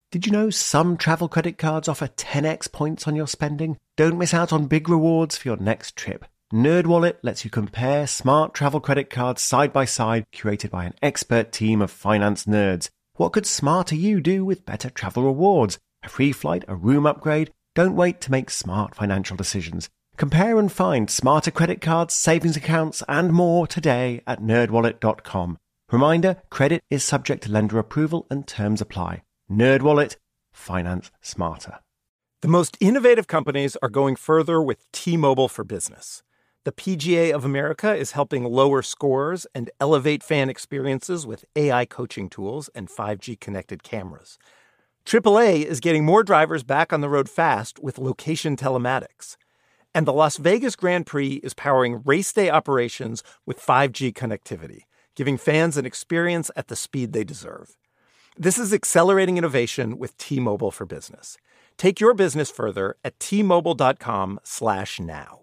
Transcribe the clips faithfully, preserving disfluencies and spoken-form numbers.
Did you know some travel credit cards offer ten x points on your spending? Don't miss out on big rewards for your next trip. NerdWallet lets you compare smart travel credit cards side by side, curated by an expert team of finance nerds. What could smarter you do with better travel rewards? A free flight, a room upgrade? Don't wait to make smart financial decisions. Compare and find smarter credit cards, savings accounts, and more today at nerd wallet dot com. Reminder, credit is subject to lender approval and terms apply. NerdWallet. Finance smarter. The most innovative companies are going further with T-Mobile for Business. The P G A of America is helping lower scores and elevate fan experiences with A I coaching tools and five G connected cameras. triple A is getting more drivers back on the road fast with location telematics. And the Las Vegas Grand Prix is powering race day operations with five G connectivity, giving fans an experience at the speed they deserve. This is accelerating innovation with T-Mobile for Business. Take your business further at T-Mobile.com slash now.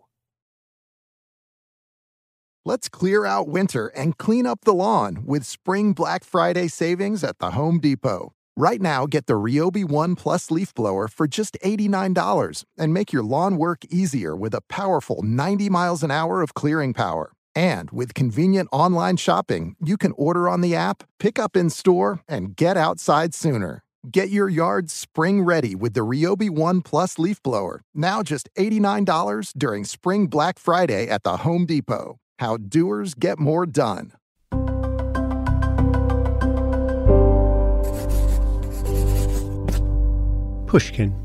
Let's clear out winter and clean up the lawn with Spring Black Friday savings at the Home Depot. Right now, get the Ryobi One Plus leaf blower for just eighty-nine dollars and make your lawn work easier with a powerful ninety miles an hour of clearing power. And with convenient online shopping, you can order on the app, pick up in store, and get outside sooner. Get your yard spring ready with the Ryobi One Plus leaf blower, now just eighty-nine dollars during Spring Black Friday at the Home Depot. How doers get more done. Pushkin.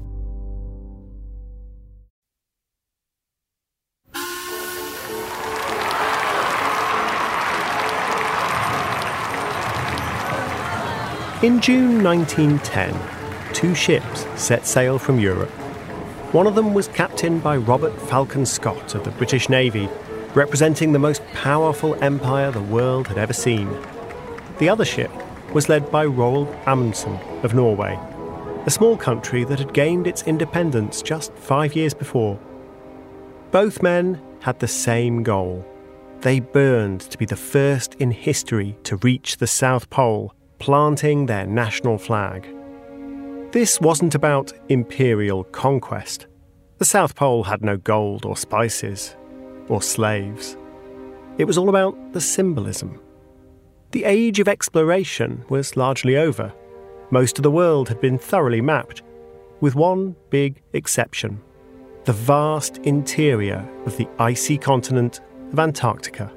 In June nineteen ten, two ships set sail from Europe. One of them was captained by Robert Falcon Scott of the British Navy, representing the most powerful empire the world had ever seen. The other ship was led by Roald Amundsen of Norway, a small country that had gained its independence just five years before. Both men had the same goal. They burned to be the first in history to reach the South Pole, planting their national flag. This wasn't about imperial conquest. The South Pole had no gold or spices or slaves. It was all about the symbolism. The age of exploration was largely over. Most of the world had been thoroughly mapped, with one big exception: the vast interior of the icy continent of Antarctica.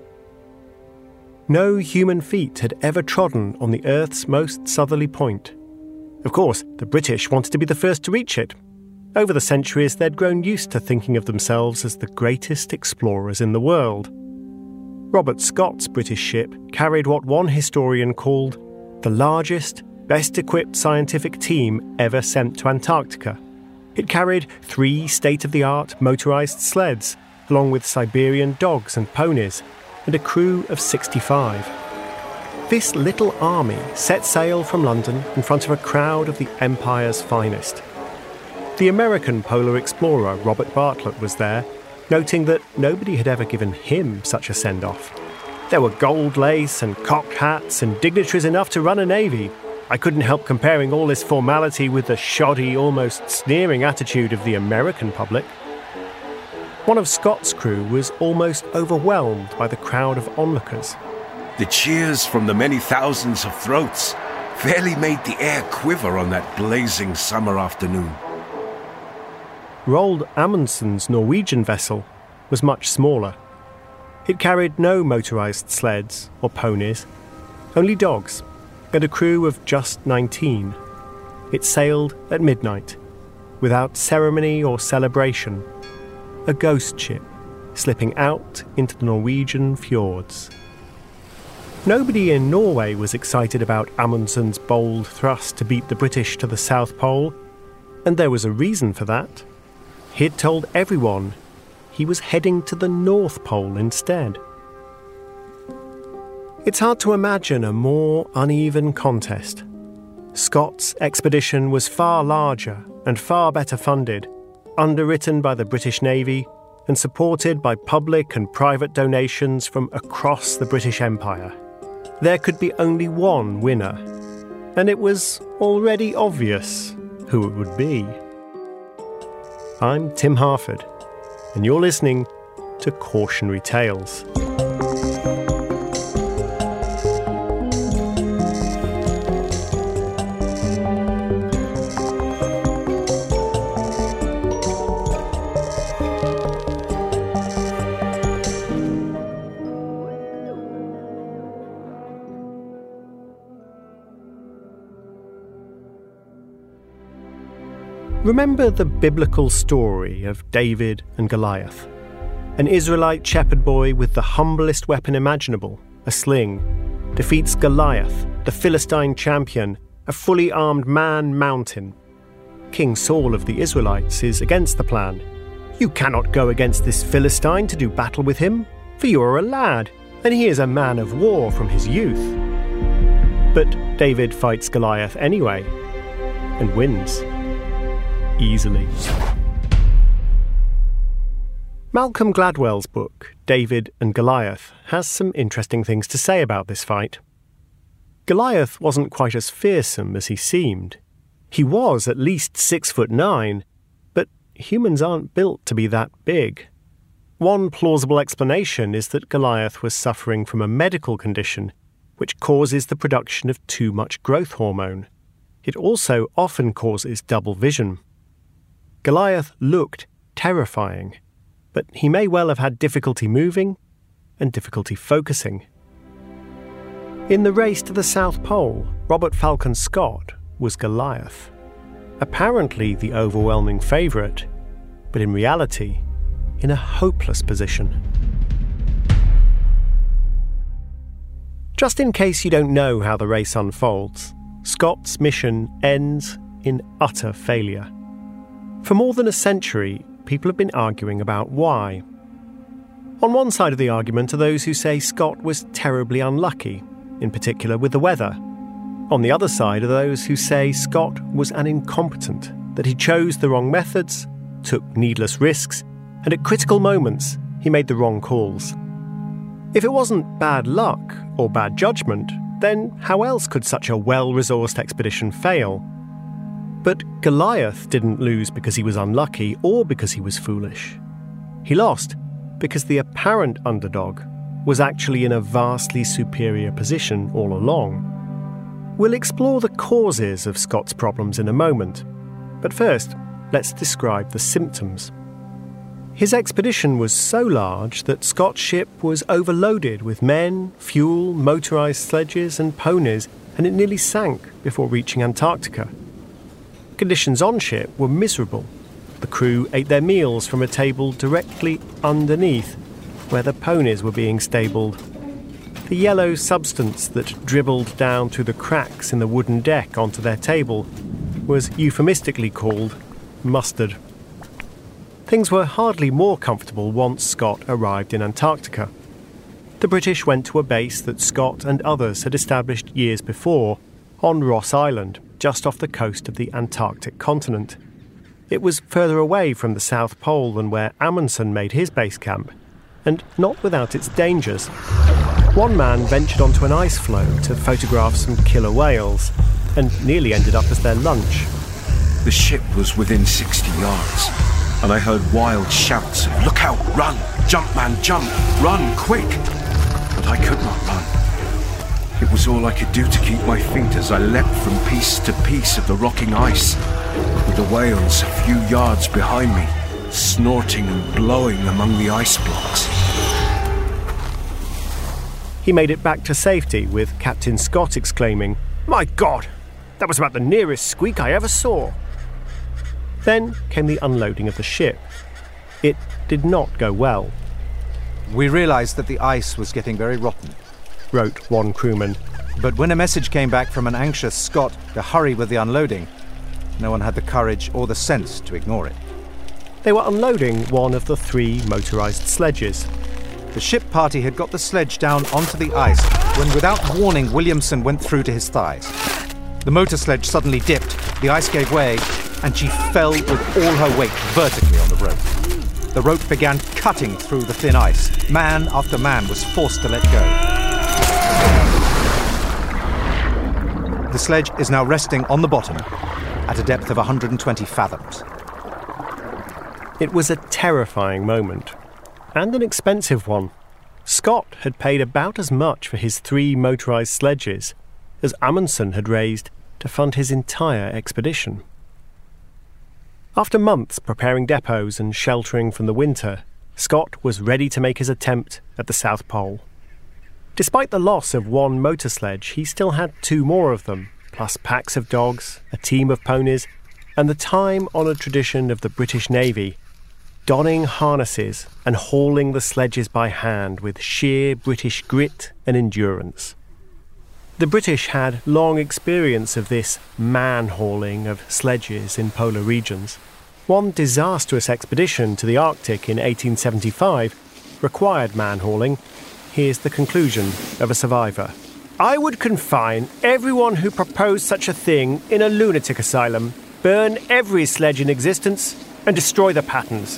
No human feet had ever trodden on the Earth's most southerly point. Of course, the British wanted to be the first to reach it. Over the centuries, they'd grown used to thinking of themselves as the greatest explorers in the world. Robert Scott's British ship carried what one historian called the largest, best-equipped scientific team ever sent to Antarctica. It carried three state-of-the-art motorized sleds, along with Siberian dogs and ponies, and a crew of sixty-five. This little army set sail from London in front of a crowd of the Empire's finest. The American polar explorer Robert Bartlett was there, noting that nobody had ever given him such a send-off. There were gold lace and cocked hats and dignitaries enough to run a navy. I couldn't help comparing all this formality with the shoddy, almost sneering attitude of the American public. One of Scott's crew was almost overwhelmed by the crowd of onlookers. The cheers from the many thousands of throats fairly made the air quiver on that blazing summer afternoon. Roald Amundsen's Norwegian vessel was much smaller. It carried no motorized sleds or ponies, only dogs, and a crew of just nineteen. It sailed at midnight, without ceremony or celebration, a ghost ship slipping out into the Norwegian fjords. Nobody in Norway was excited about Amundsen's bold thrust to beat the British to the South Pole, and there was a reason for that. He'd told everyone he was heading to the North Pole instead. It's hard to imagine a more uneven contest. Scott's expedition was far larger and far better funded, underwritten by the British Navy and supported by public and private donations from across the British Empire. There could be only one winner, and it was already obvious who it would be. I'm Tim Harford, and you're listening to Cautionary Tales. Remember the biblical story of David and Goliath? An Israelite shepherd boy with the humblest weapon imaginable, a sling, defeats Goliath, the Philistine champion, a fully armed man mountain. King Saul of the Israelites is against the plan. You cannot go against this Philistine to do battle with him, for you are a lad, and he is a man of war from his youth. But David fights Goliath anyway, and wins. Easily. Malcolm Gladwell's book, David and Goliath, has some interesting things to say about this fight. Goliath wasn't quite as fearsome as he seemed. He was at least six foot nine, but humans aren't built to be that big. One plausible explanation is that Goliath was suffering from a medical condition which causes the production of too much growth hormone. It also often causes double vision. Goliath looked terrifying, but he may well have had difficulty moving and difficulty focusing. In the race to the South Pole, Robert Falcon Scott was Goliath, apparently the overwhelming favourite, but in reality, in a hopeless position. Just in case you don't know how the race unfolds, Scott's mission ends in utter failure. For more than a century, people have been arguing about why. On one side of the argument are those who say Scott was terribly unlucky, in particular with the weather. On the other side are those who say Scott was an incompetent, that he chose the wrong methods, took needless risks, and at critical moments he made the wrong calls. If it wasn't bad luck or bad judgment, then how else could such a well-resourced expedition fail? But Goliath didn't lose because he was unlucky or because he was foolish. He lost because the apparent underdog was actually in a vastly superior position all along. We'll explore the causes of Scott's problems in a moment, but first, let's describe the symptoms. His expedition was so large that Scott's ship was overloaded with men, fuel, motorised sledges and ponies, and it nearly sank before reaching Antarctica. Conditions on ship were miserable. The crew ate their meals from a table directly underneath where the ponies were being stabled. The yellow substance that dribbled down through the cracks in the wooden deck onto their table was euphemistically called mustard. Things were hardly more comfortable once Scott arrived in Antarctica. The British went to a base that Scott and others had established years before on Ross Island, just off the coast of the Antarctic continent. It was further away from the South Pole than where Amundsen made his base camp, and not without its dangers. One man ventured onto an ice floe to photograph some killer whales, and nearly ended up as their lunch. The ship was within sixty yards, and I heard wild shouts of, "Look out, run! Jump, man, jump! Run, quick!" But I could not run. It was all I could do to keep my feet as I leapt from piece to piece of the rocking ice, with the whales a few yards behind me, snorting and blowing among the ice blocks. He made it back to safety, with Captain Scott exclaiming, "My God, that was about the nearest squeak I ever saw." Then came the unloading of the ship. It did not go well. "We realised that the ice was getting very rotten," wrote one crewman. "But when a message came back from an anxious Scot to hurry with the unloading, no one had the courage or the sense to ignore it." They were unloading one of the three motorised sledges. The ship party had got the sledge down onto the ice when, without warning, Williamson went through to his thighs. The motor sledge suddenly dipped, the ice gave way, and she fell with all her weight vertically on the rope. The rope began cutting through the thin ice. Man after man was forced to let go. The sledge is now resting on the bottom at a depth of one hundred twenty fathoms. It was a terrifying moment, and an expensive one. Scott had paid about as much for his three motorised sledges as Amundsen had raised to fund his entire expedition. After months preparing depots and sheltering from the winter, Scott was ready to make his attempt at the South Pole. Despite the loss of one motor sledge, he still had two more of them, plus packs of dogs, a team of ponies, and the time-honoured tradition of the British Navy, donning harnesses and hauling the sledges by hand with sheer British grit and endurance. The British had long experience of this man-hauling of sledges in polar regions. One disastrous expedition to the Arctic in eighteen seventy-five required man-hauling. Here's the conclusion of a survivor. I would confine everyone who proposed such a thing in a lunatic asylum, burn every sledge in existence, and destroy the patterns.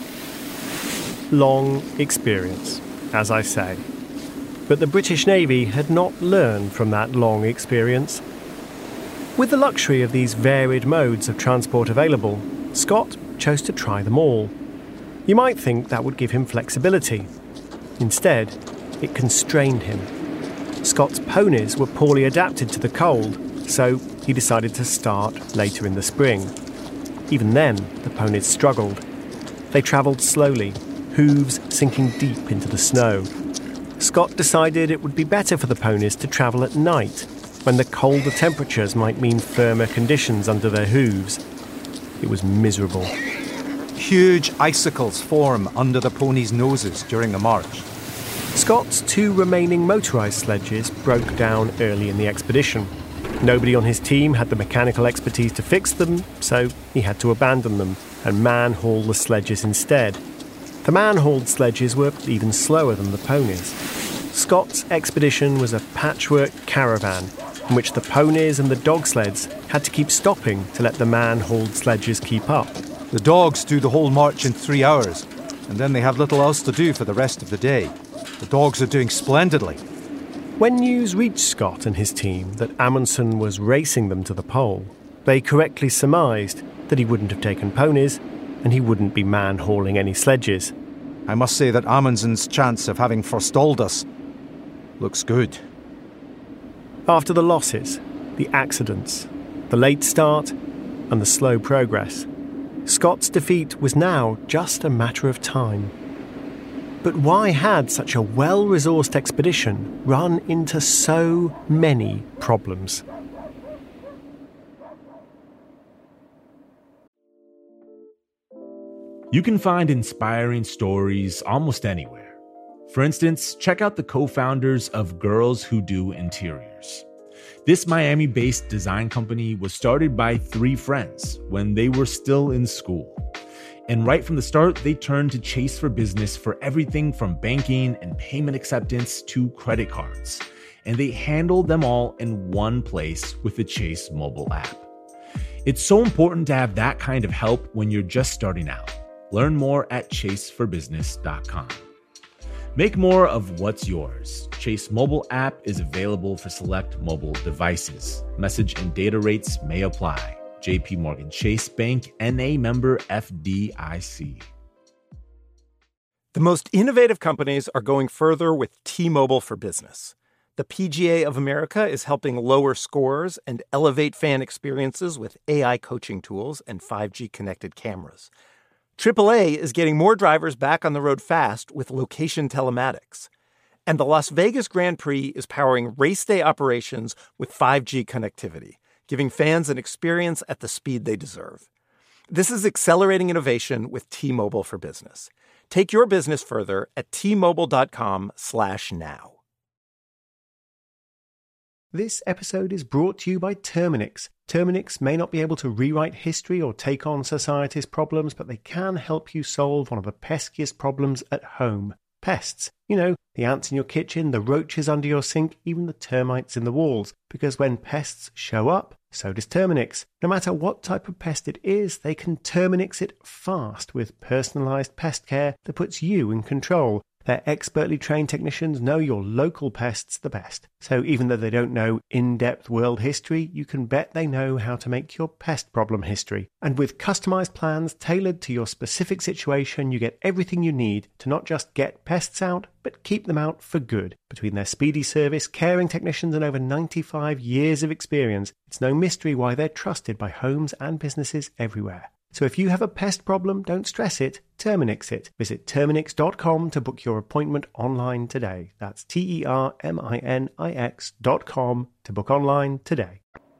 Long experience, as I say. But the British Navy had not learned from that long experience. With the luxury of these varied modes of transport available, Scott chose to try them all. You might think that would give him flexibility. Instead, it constrained him. Scott's ponies were poorly adapted to the cold, so he decided to start later in the spring. Even then, the ponies struggled. They travelled slowly, hooves sinking deep into the snow. Scott decided it would be better for the ponies to travel at night, when the colder temperatures might mean firmer conditions under their hooves. It was miserable. Huge icicles form under the ponies' noses during the march. Scott's two remaining motorised sledges broke down early in the expedition. Nobody on his team had the mechanical expertise to fix them, so he had to abandon them and man-haul the sledges instead. The man-hauled sledges were even slower than the ponies. Scott's expedition was a patchwork caravan in which the ponies and the dog sleds had to keep stopping to let the man-hauled sledges keep up. The dogs do the whole march in three hours, and then they have little else to do for the rest of the day. The dogs are doing splendidly. When news reached Scott and his team that Amundsen was racing them to the pole, they correctly surmised that he wouldn't have taken ponies and he wouldn't be man-hauling any sledges. I must say that Amundsen's chance of having forestalled us looks good. After the losses, the accidents, the late start, and the slow progress, Scott's defeat was now just a matter of time. But why had such a well-resourced expedition run into so many problems? You can find inspiring stories almost anywhere. For instance, check out the co-founders of Girls Who Do Interiors. This Miami-based design company was started by three friends when they were still in school. And right from the start, they turned to Chase for Business for everything from banking and payment acceptance to credit cards. And they handled them all in one place with the Chase mobile app. It's so important to have that kind of help when you're just starting out. Learn more at chase for business dot com. Make more of what's yours. Chase mobile app is available for select mobile devices. Message and data rates may apply. J P Morgan Chase Bank, N A member F D I C. The most innovative companies are going further with T-Mobile for Business. The P G A of America is helping lower scores and elevate fan experiences with A I coaching tools and five G connected cameras. triple A is getting more drivers back on the road fast with location telematics. And the Las Vegas Grand Prix is powering race day operations with five G connectivity, giving fans an experience at the speed they deserve. This is accelerating innovation with T-Mobile for Business. Take your business further at T Mobile dot com slash now. This episode is brought to you by Terminix. Terminix may not be able to rewrite history or take on society's problems, but they can help you solve one of the peskiest problems at home. Pests. You know, the ants in your kitchen, the roaches under your sink, even the termites in the walls. Because when pests show up, so does Terminix. No matter what type of pest it is, they can Terminix it fast with personalised pest care that puts you in control. Their expertly trained technicians know your local pests the best. So even though they don't know in-depth world history, you can bet they know how to make your pest problem history. And with customized plans tailored to your specific situation, you get everything you need to not just get pests out, but keep them out for good. Between their speedy service, caring technicians, and over ninety-five years of experience, it's no mystery why they're trusted by homes and businesses everywhere. So if you have a pest problem, don't stress it, Terminix it. Visit Terminix dot com to book your appointment online today. That's T E R M I N I X dot com to book online today.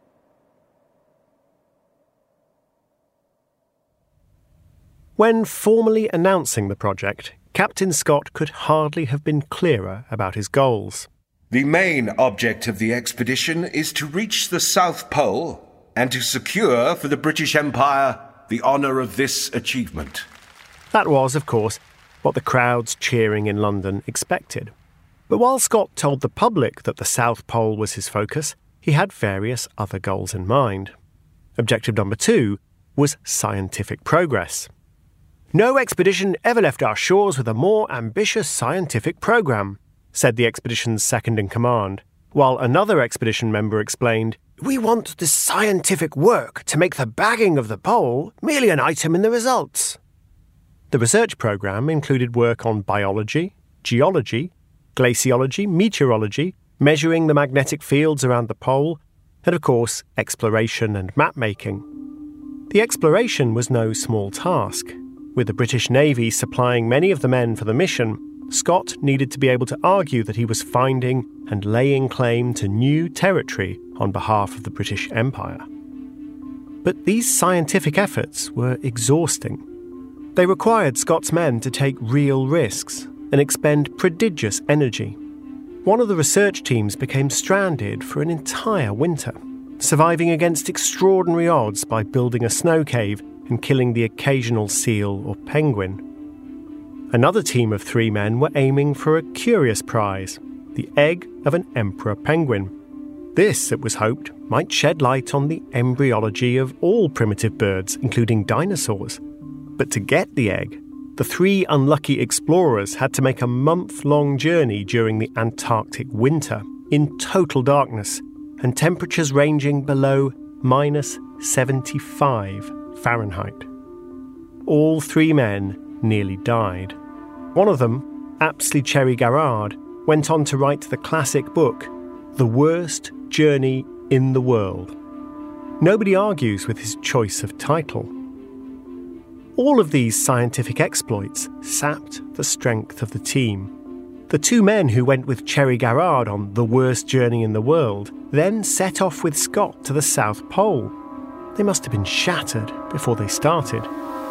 When formally announcing the project, Captain Scott could hardly have been clearer about his goals. The main object of the expedition is to reach the South Pole and to secure for the British Empire the honour of this achievement. That was, of course, what the crowds cheering in London expected. But while Scott told the public that the South Pole was his focus, he had various other goals in mind. Objective number two was scientific progress. No expedition ever left our shores with a more ambitious scientific programme, said the expedition's second-in-command, while another expedition member explained, "We want the scientific work to make the bagging of the pole merely an item in the results." The research programme included work on biology, geology, glaciology, meteorology, measuring the magnetic fields around the pole, and of course, exploration and map-making. The exploration was no small task. With the British Navy supplying many of the men for the mission, Scott needed to be able to argue that he was finding and laying claim to new territory on behalf of the British Empire. But these scientific efforts were exhausting. They required Scott's men to take real risks and expend prodigious energy. One of the research teams became stranded for an entire winter, surviving against extraordinary odds by building a snow cave and killing the occasional seal or penguin. Another team of three men were aiming for a curious prize, the egg of an emperor penguin. This, it was hoped, might shed light on the embryology of all primitive birds, including dinosaurs. But to get the egg, the three unlucky explorers had to make a month-long journey during the Antarctic winter, in total darkness, and temperatures ranging below minus seventy-five Fahrenheit. All three men nearly died. One of them, Apsley Cherry Garrard, went on to write the classic book, The Worst Journey in the World. Nobody argues with his choice of title. All of these scientific exploits sapped the strength of the team. The two men who went with Cherry Garrard on The Worst Journey in the World then set off with Scott to the South Pole. They must have been shattered before they started.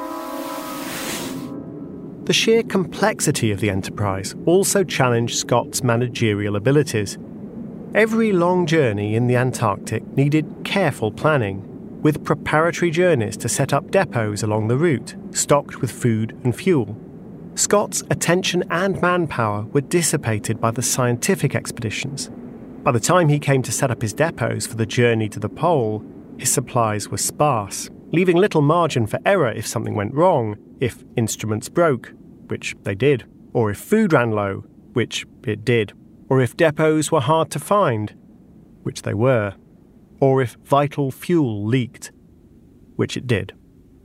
The sheer complexity of the enterprise also challenged Scott's managerial abilities. Every long journey in the Antarctic needed careful planning, with preparatory journeys to set up depots along the route, stocked with food and fuel. Scott's attention and manpower were dissipated by the scientific expeditions. By the time he came to set up his depots for the journey to the pole, his supplies were sparse, leaving little margin for error if something went wrong, if instruments broke, which they did, or if food ran low, which it did, or if depots were hard to find, which they were, or if vital fuel leaked, which it did.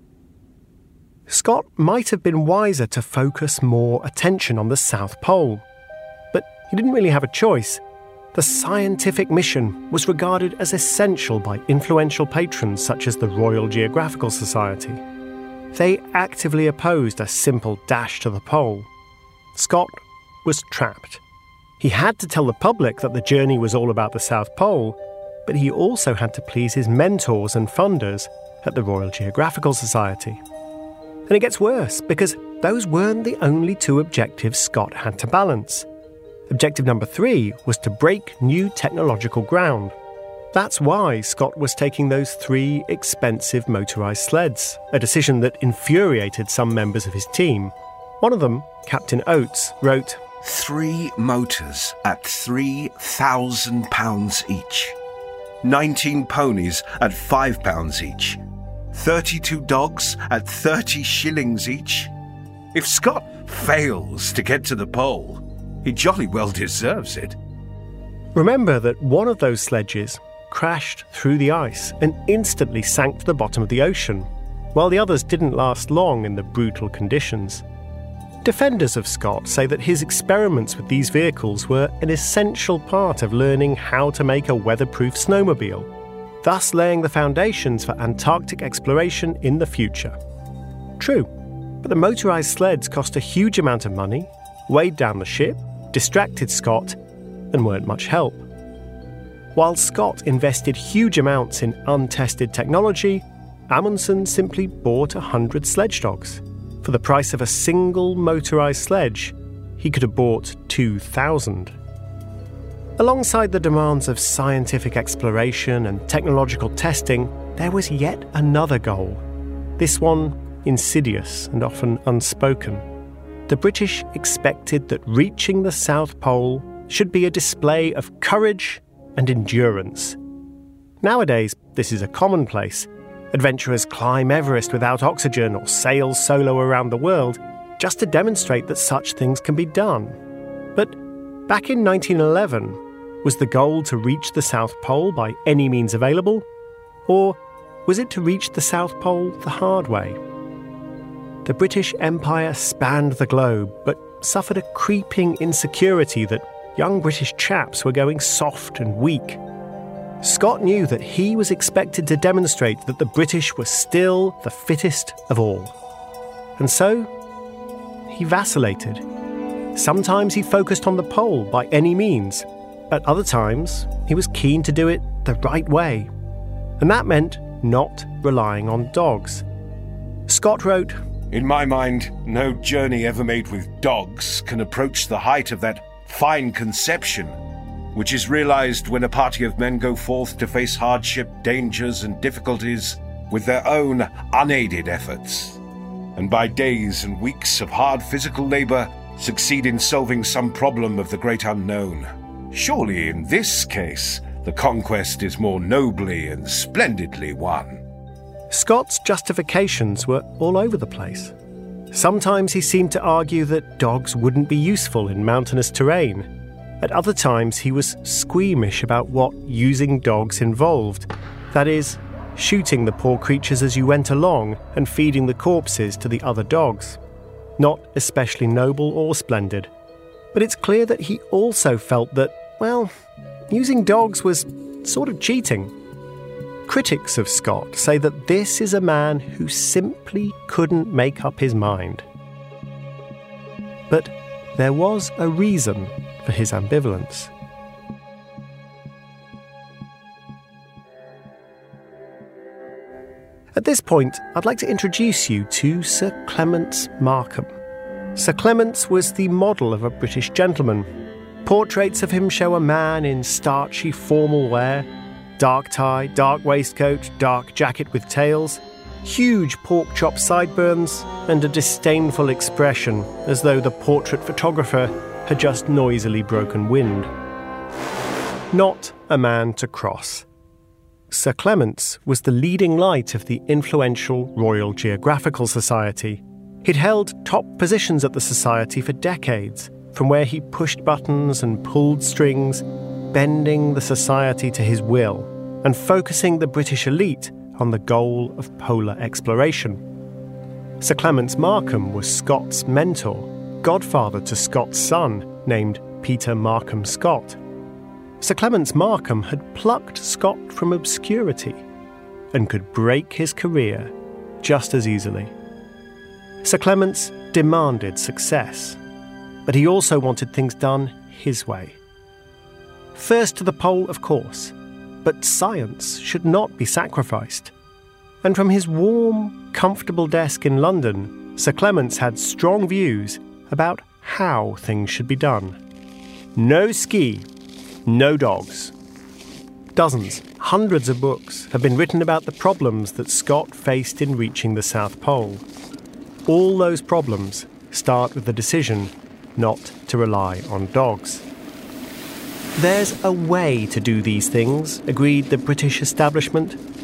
Scott might have been wiser to focus more attention on the South Pole, but he didn't really have a choice. The scientific mission was regarded as essential by influential patrons such as the Royal Geographical Society. They actively opposed a simple dash to the pole. Scott was trapped. He had to tell the public that the journey was all about the South Pole, but he also had to please his mentors and funders at the Royal Geographical Society. And it gets worse, because those weren't the only two objectives Scott had to balance. Objective number three was to break new technological ground. That's why Scott was taking those three expensive motorised sleds, a decision that infuriated some members of his team. One of them, Captain Oates, wrote, Three motors at three thousand pounds each. Nineteen ponies at five pounds each. Thirty-two dogs at thirty shillings each. If Scott fails to get to the pole, he jolly well deserves it. Remember that one of those sledges crashed through the ice and instantly sank to the bottom of the ocean, while the others didn't last long in the brutal conditions. Defenders of Scott say that his experiments with these vehicles were an essential part of learning how to make a weatherproof snowmobile, thus laying the foundations for Antarctic exploration in the future. True, but the motorised sleds cost a huge amount of money, weighed down the ship, distracted Scott, and weren't much help. While Scott invested huge amounts in untested technology, Amundsen simply bought a hundred sledge dogs. For the price of a single motorised sledge, he could have bought two thousand. Alongside the demands of scientific exploration and technological testing, there was yet another goal. This one insidious and often unspoken. The British expected that reaching the South Pole should be a display of courage and endurance. Nowadays, this is a commonplace. Adventurers climb Everest without oxygen or sail solo around the world just to demonstrate that such things can be done. But back in nineteen eleven, was the goal to reach the South Pole by any means available? Or was it to reach the South Pole the hard way? The British Empire spanned the globe, but suffered a creeping insecurity that young British chaps were going soft and weak. Scott knew that he was expected to demonstrate that the British were still the fittest of all. And so, he vacillated. Sometimes he focused on the pole by any means. At other times, he was keen to do it the right way. And that meant not relying on dogs. Scott wrote, "In my mind, no journey ever made with dogs can approach the height of that fine conception, which is realized when a party of men go forth to face hardship, dangers, and difficulties with their own unaided efforts, and by days and weeks of hard physical labor succeed in solving some problem of the great unknown. Surely in this case, the conquest is more nobly and splendidly won." Scott's justifications were all over the place. Sometimes he seemed to argue that dogs wouldn't be useful in mountainous terrain. At other times he was squeamish about what using dogs involved. That is, shooting the poor creatures as you went along and feeding the corpses to the other dogs. Not especially noble or splendid. But it's clear that he also felt that, well, using dogs was sort of cheating. Critics of Scott say that this is a man who simply couldn't make up his mind. But there was a reason for his ambivalence. At this point, I'd like to introduce you to Sir Clements Markham. Sir Clements was the model of a British gentleman. Portraits of him show a man in starchy formal wear, dark tie, dark waistcoat, dark jacket with tails, huge pork chop sideburns, and a disdainful expression as though the portrait photographer had just noisily broken wind. Not a man to cross. Sir Clements was the leading light of the influential Royal Geographical Society. He'd held top positions at the Society for decades, from where he pushed buttons and pulled strings, bending the Society to his will, and focusing the British elite on the goal of polar exploration. Sir Clements Markham was Scott's mentor, godfather to Scott's son, named Peter Markham Scott. Sir Clements Markham had plucked Scott from obscurity and could break his career just as easily. Sir Clements demanded success, but he also wanted things done his way. First to the pole, of course, but science should not be sacrificed. And from his warm, comfortable desk in London, Sir Clements had strong views about how things should be done. No ski, no dogs. Dozens, hundreds of books have been written about the problems that Scott faced in reaching the South Pole. All those problems start with the decision not to rely on dogs. There's a way to do these things, agreed the British establishment.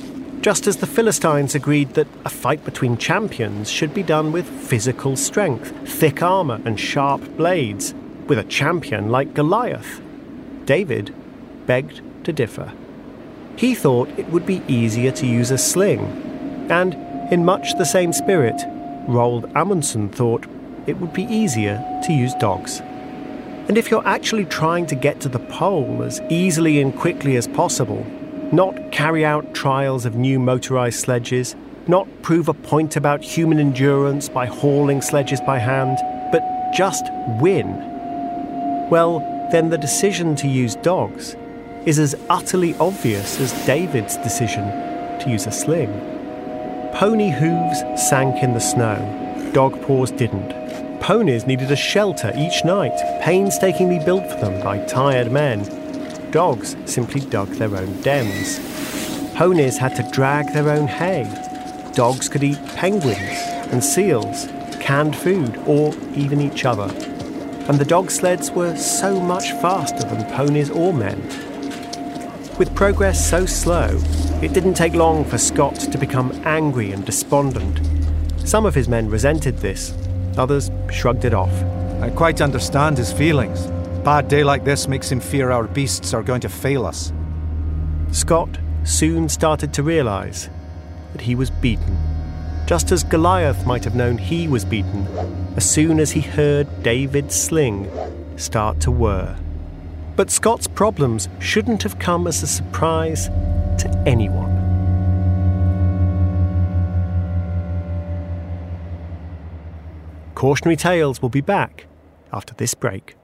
just as the Philistines agreed that a fight between champions should be done with physical strength, thick armour and sharp blades, with a champion like Goliath. David begged to differ. He thought it would be easier to use a sling, and, in much the same spirit, Roald Amundsen thought it would be easier to use dogs. And if you're actually trying to get to the pole as easily and quickly as possible, not carry out trials of new motorised sledges, not prove a point about human endurance by hauling sledges by hand, but just win, well, then the decision to use dogs is as utterly obvious as David's decision to use a sling. Pony hooves sank in the snow. Dog paws didn't. Ponies needed a shelter each night, painstakingly built for them by tired men. Dogs simply dug their own dens. Ponies had to drag their own hay. Dogs could eat penguins and seals, canned food, or even each other. And the dog sleds were so much faster than ponies or men. With progress so slow, it didn't take long for Scott to become angry and despondent. Some of his men resented this, others shrugged it off. I quite understand his feelings. A bad day like this makes him fear our beasts are going to fail us. Scott soon started to realise that he was beaten, just as Goliath might have known he was beaten as soon as he heard David's sling start to whir. But Scott's problems shouldn't have come as a surprise to anyone. Cautionary Tales will be back after this break.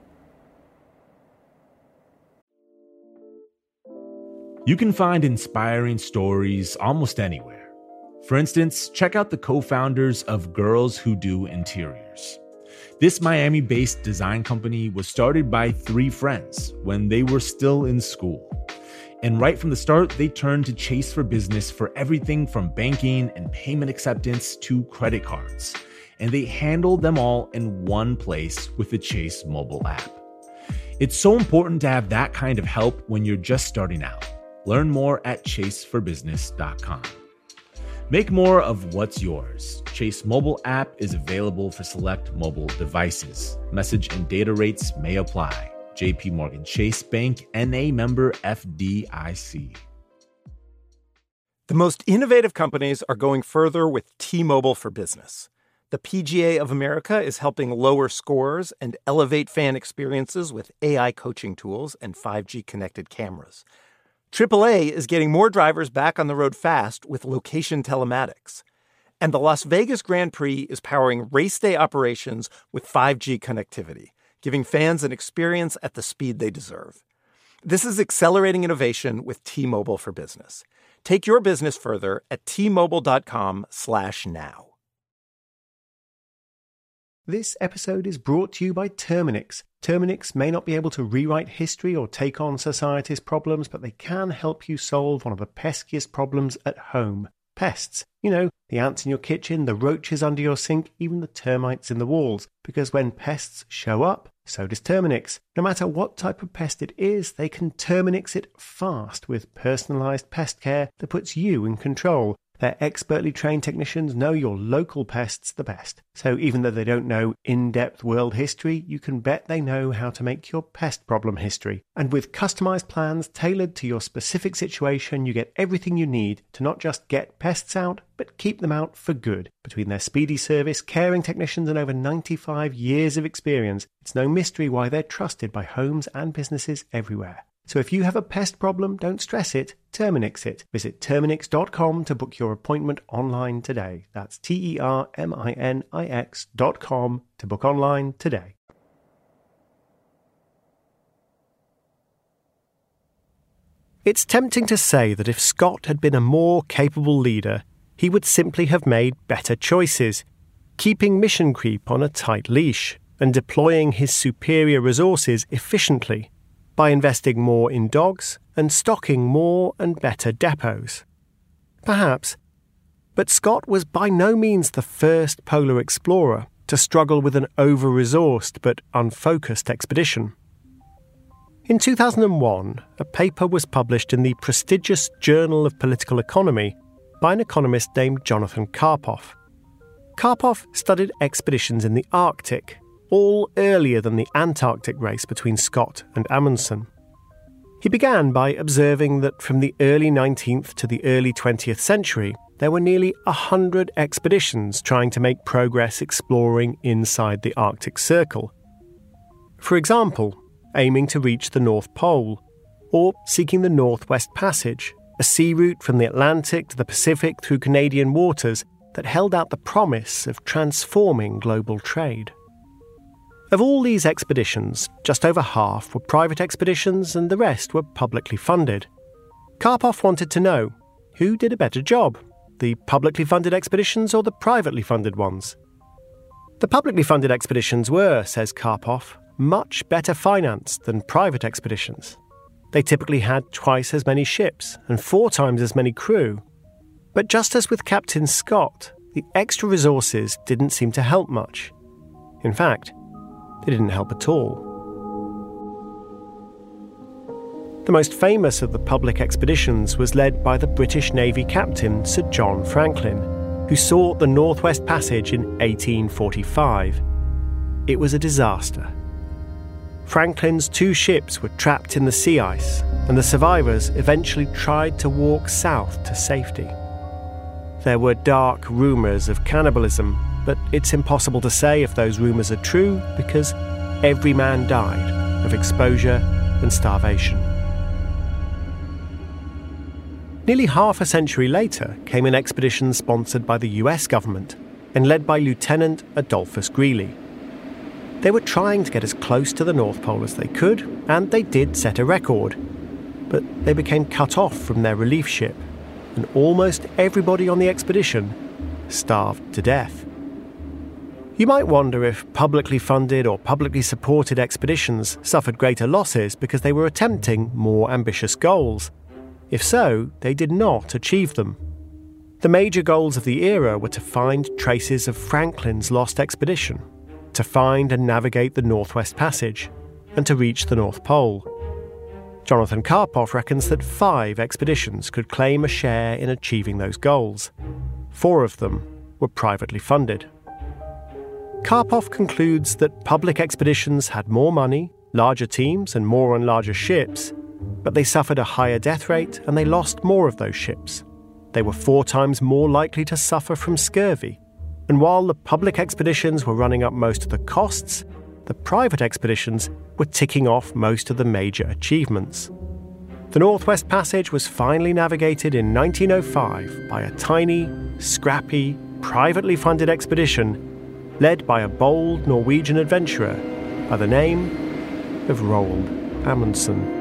You can find inspiring stories almost anywhere. For instance, check out the co-founders of Girls Who Do Interiors. This Miami-based design company was started by three friends when they were still in school. And right from the start, they turned to Chase for Business for everything from banking and payment acceptance to credit cards. And they handled them all in one place with the Chase mobile app. It's so important to have that kind of help when you're just starting out. Learn more at chase for business dot com. Make more of what's yours. Chase mobile app is available for select mobile devices. Message and data rates may apply. J P Morgan Chase Bank, N A member F D I C. The most innovative companies are going further with T-Mobile for Business. The P G A of America is helping lower scores and elevate fan experiences with A I coaching tools and five G connected cameras. triple A is getting more drivers back on the road fast with location telematics. And the Las Vegas Grand Prix is powering race day operations with five G connectivity, giving fans an experience at the speed they deserve. This is accelerating innovation with T-Mobile for Business. Take your business further at T-Mobile.com slash now. This episode is brought to you by Terminix. Terminix may not be able to rewrite history or take on society's problems, but they can help you solve one of the peskiest problems at home. Pests. You know, the ants in your kitchen, the roaches under your sink, even the termites in the walls. Because when pests show up, so does Terminix. No matter what type of pest it is, they can Terminix it fast with personalised pest care that puts you in control. Their expertly trained technicians know your local pests the best. So even though they don't know in-depth world history, you can bet they know how to make your pest problem history. And with customized plans tailored to your specific situation, you get everything you need to not just get pests out, but keep them out for good. Between their speedy service, caring technicians, and over ninety-five years of experience, it's no mystery why they're trusted by homes and businesses everywhere. So if you have a pest problem, don't stress it, Terminix it. Visit Terminix dot com to book your appointment online today. That's T E R M I N I X dot com to book online today. It's tempting to say that if Scott had been a more capable leader, he would simply have made better choices, keeping mission creep on a tight leash and deploying his superior resources efficiently, by investing more in dogs and stocking more and better depots. Perhaps. But Scott was by no means the first polar explorer to struggle with an over-resourced but unfocused expedition. In two thousand one, a paper was published in the prestigious Journal of Political Economy by an economist named Jonathan Karpoff. Karpoff studied expeditions in the Arctic, all earlier than the Antarctic race between Scott and Amundsen. He began by observing that from the early nineteenth to the early twentieth century, there were nearly a hundred expeditions trying to make progress exploring inside the Arctic Circle. For example, aiming to reach the North Pole, or seeking the Northwest Passage, a sea route from the Atlantic to the Pacific through Canadian waters that held out the promise of transforming global trade. Of all these expeditions, just over half were private expeditions and the rest were publicly funded. Karpoff wanted to know, who did a better job, the publicly funded expeditions or the privately funded ones? The publicly funded expeditions were, says Karpoff, much better financed than private expeditions. They typically had twice as many ships and four times as many crew. But just as with Captain Scott, the extra resources didn't seem to help much. In fact, they didn't help at all. The most famous of the public expeditions was led by the British Navy captain Sir John Franklin, who sought the Northwest Passage in eighteen forty-five. It was a disaster. Franklin's two ships were trapped in the sea ice, and the survivors eventually tried to walk south to safety. There were dark rumours of cannibalism, but it's impossible to say if those rumours are true because every man died of exposure and starvation. Nearly half a century later came an expedition sponsored by the U S government and led by Lieutenant Adolphus Greely. They were trying to get as close to the North Pole as they could, and they did set a record. But they became cut off from their relief ship, and almost everybody on the expedition starved to death. You might wonder if publicly funded or publicly supported expeditions suffered greater losses because they were attempting more ambitious goals. If so, they did not achieve them. The major goals of the era were to find traces of Franklin's lost expedition, to find and navigate the Northwest Passage, and to reach the North Pole. Jonathan Karpoff reckons that five expeditions could claim a share in achieving those goals. Four of them were privately funded. Karpoff concludes that public expeditions had more money, larger teams, and more and larger ships, but they suffered a higher death rate and they lost more of those ships. They were four times more likely to suffer from scurvy. And while the public expeditions were running up most of the costs, the private expeditions were ticking off most of the major achievements. The Northwest Passage was finally navigated in nineteen oh five by a tiny, scrappy, privately funded expedition led by a bold Norwegian adventurer by the name of Roald Amundsen.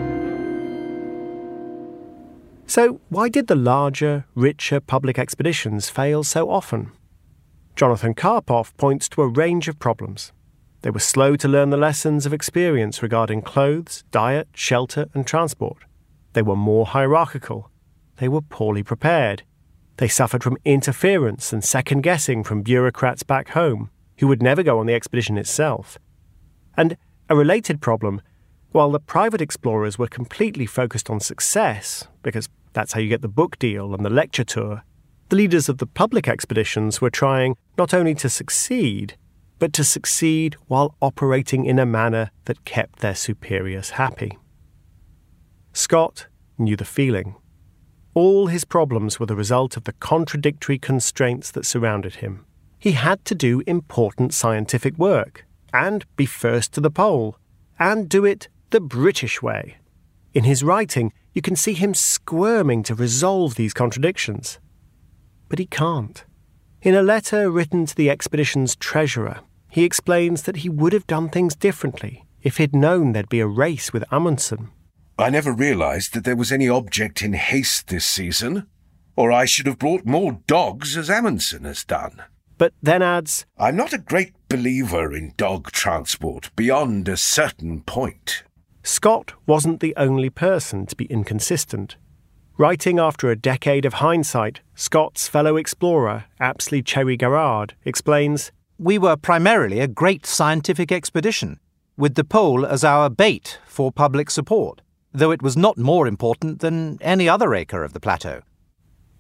So why did the larger, richer public expeditions fail so often? Jonathan Karpoff points to a range of problems. They were slow to learn the lessons of experience regarding clothes, diet, shelter, and transport. They were more hierarchical. They were poorly prepared. They suffered from interference and second-guessing from bureaucrats back home, who would never go on the expedition itself. And a related problem, while the private explorers were completely focused on success, because that's how you get the book deal and the lecture tour, the leaders of the public expeditions were trying not only to succeed, but to succeed while operating in a manner that kept their superiors happy. Scott knew the feeling. All his problems were the result of the contradictory constraints that surrounded him. He had to do important scientific work, and be first to the pole, and do it the British way. In his writing, you can see him squirming to resolve these contradictions. But he can't. In a letter written to the expedition's treasurer, he explains that he would have done things differently if he'd known there'd be a race with Amundsen. I never realised that there was any object in haste this season, or I should have brought more dogs as Amundsen has done. But then adds, I'm not a great believer in dog transport beyond a certain point. Scott wasn't the only person to be inconsistent. Writing after a decade of hindsight, Scott's fellow explorer, Apsley Cherry Garrard, explains, We were primarily a great scientific expedition, with the pole as our bait for public support, though it was not more important than any other acre of the plateau.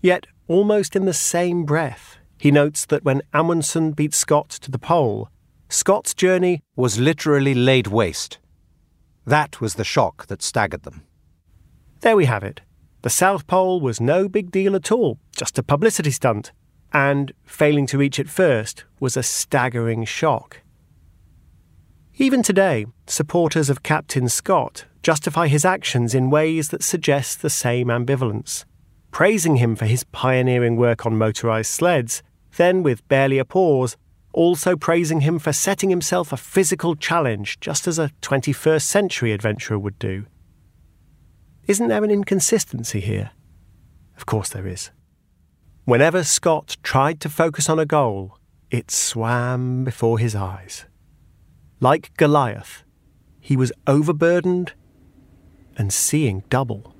Yet, almost in the same breath, he notes that when Amundsen beat Scott to the pole, Scott's journey was literally laid waste. That was the shock that staggered them. There we have it. The South Pole was no big deal at all, just a publicity stunt. And failing to reach it first was a staggering shock. Even today, supporters of Captain Scott justify his actions in ways that suggest the same ambivalence, praising him for his pioneering work on motorised sleds, then, with barely a pause, also praising him for setting himself a physical challenge just as a twenty-first century adventurer would do. Isn't there an inconsistency here? Of course there is. Whenever Scott tried to focus on a goal, it swam before his eyes. Like Goliath, he was overburdened and seeing double.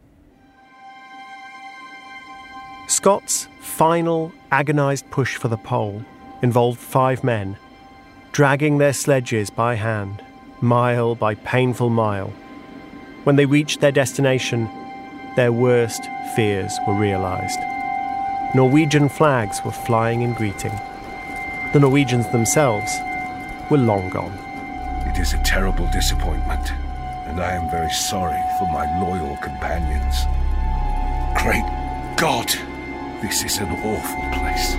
Scott's final agonised push for the pole involved five men, dragging their sledges by hand, mile by painful mile. When they reached their destination, their worst fears were realised. Norwegian flags were flying in greeting. The Norwegians themselves were long gone. It is a terrible disappointment, and I am very sorry for my loyal companions. Great God, this is an awful place.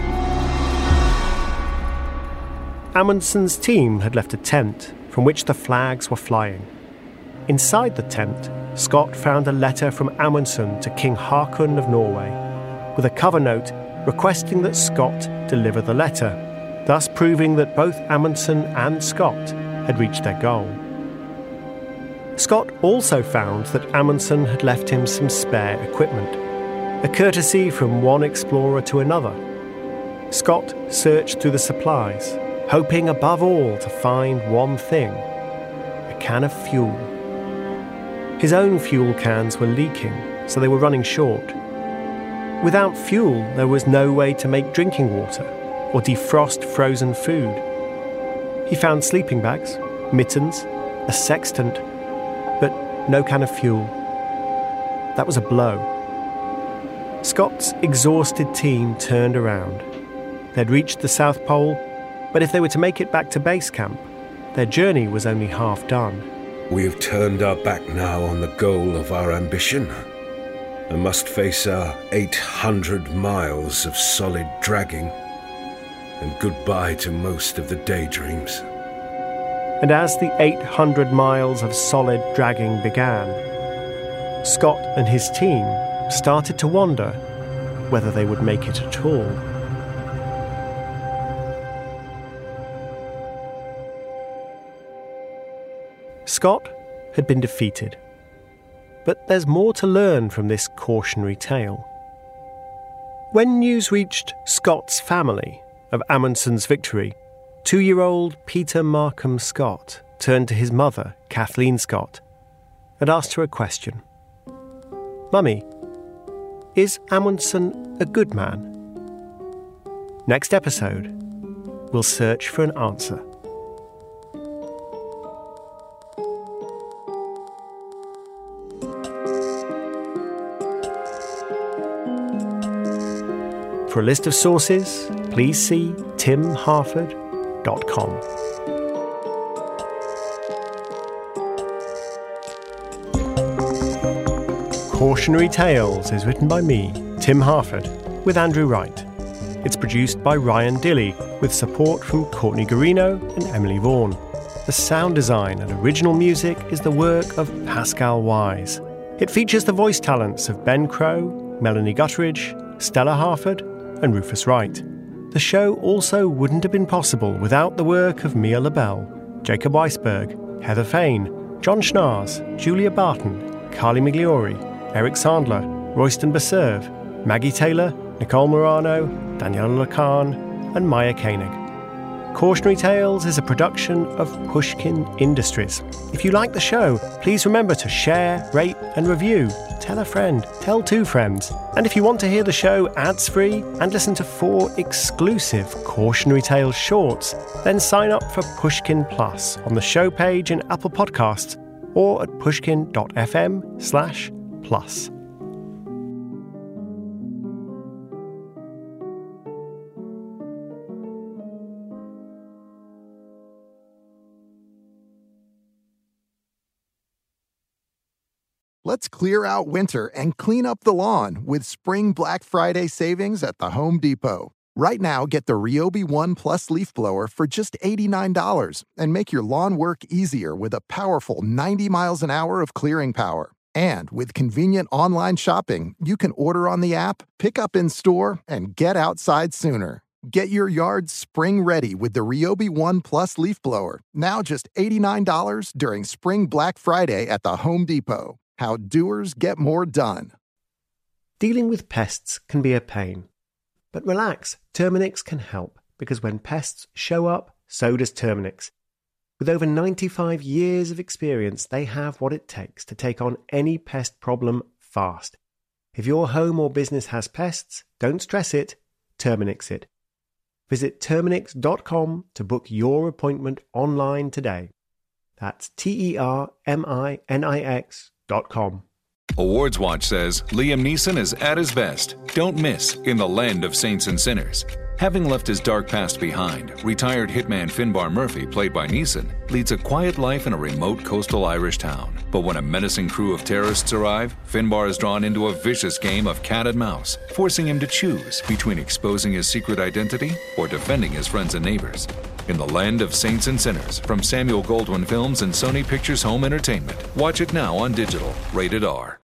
Amundsen's team had left a tent from which the flags were flying. Inside the tent, Scott found a letter from Amundsen to King Haakon of Norway, with a cover note requesting that Scott deliver the letter, thus proving that both Amundsen and Scott had reached their goal. Scott also found that Amundsen had left him some spare equipment, a courtesy from one explorer to another. Scott searched through the supplies, hoping above all to find one thing: a can of fuel. His own fuel cans were leaking, so they were running short. Without fuel, there was no way to make drinking water or defrost frozen food. He found sleeping bags, mittens, a sextant, but no can of fuel. That was a blow. Scott's exhausted team turned around. They'd reached the South Pole, but if they were to make it back to base camp, their journey was only half done. We have turned our back now on the goal of our ambition, and must face our eight hundred miles of solid dragging, and goodbye to most of the daydreams. And as the eight hundred miles of solid dragging began, Scott and his team started to wonder whether they would make it at all. Scott had been defeated. But there's more to learn from this cautionary tale. When news reached Scott's family of Amundsen's victory, two-year-old Peter Markham Scott turned to his mother, Kathleen Scott, and asked her a question. "Mummy, is Amundsen a good man?" Next episode, we'll search for an answer. For a list of sources, please see tim harford dot com. Cautionary Tales is written by me, Tim Harford, with Andrew Wright. It's produced by Ryan Dilley, with support from Courtney Garino and Emily Vaughan. The sound design and original music is the work of Pascal Wise. It features the voice talents of Ben Crow, Melanie Gutteridge, Stella Harford, and Rufus Wright. The show also wouldn't have been possible without the work of Mia LaBelle, Jacob Weisberg, Heather Fain, John Schnars, Julia Barton, Carly Migliori, Eric Sandler, Royston Baserve, Maggie Taylor, Nicole Morano, Daniela Lacan, and Maya Koenig. Cautionary Tales is a production of Pushkin Industries. If you like the show, please remember to share, rate, and review. Tell a friend, tell two friends. And if you want to hear the show ads-free and listen to four exclusive Cautionary Tales shorts, then sign up for Pushkin Plus on the show page in Apple Podcasts or at pushkin.fm slash plus. Let's clear out winter and clean up the lawn with Spring Black Friday savings at the Home Depot. Right now, get the Ryobi One Plus leaf blower for just eighty-nine dollars and make your lawn work easier with a powerful ninety miles an hour of clearing power. And with convenient online shopping, you can order on the app, pick up in store, and get outside sooner. Get your yard spring ready with the Ryobi One Plus leaf blower, now just eighty-nine dollars during Spring Black Friday at the Home Depot. How doers get more done. Dealing with pests can be a pain. But relax, Terminix can help, because when pests show up, so does Terminix. With over ninety-five years of experience, they have what it takes to take on any pest problem fast. If your home or business has pests, don't stress it, Terminix it. Visit Terminix dot com to book your appointment online today. That's T E R M I N I X dot com. Awards Watch says Liam Neeson is at his best. Don't miss In the Land of Saints and Sinners. Having left his dark past behind, retired hitman Finbar Murphy, played by Neeson, leads a quiet life in a remote coastal Irish town. But when a menacing crew of terrorists arrive, Finbar is drawn into a vicious game of cat and mouse, forcing him to choose between exposing his secret identity or defending his friends and neighbors. In the Land of Saints and Sinners, from Samuel Goldwyn Films and Sony Pictures Home Entertainment. Watch it now on digital. Rated R.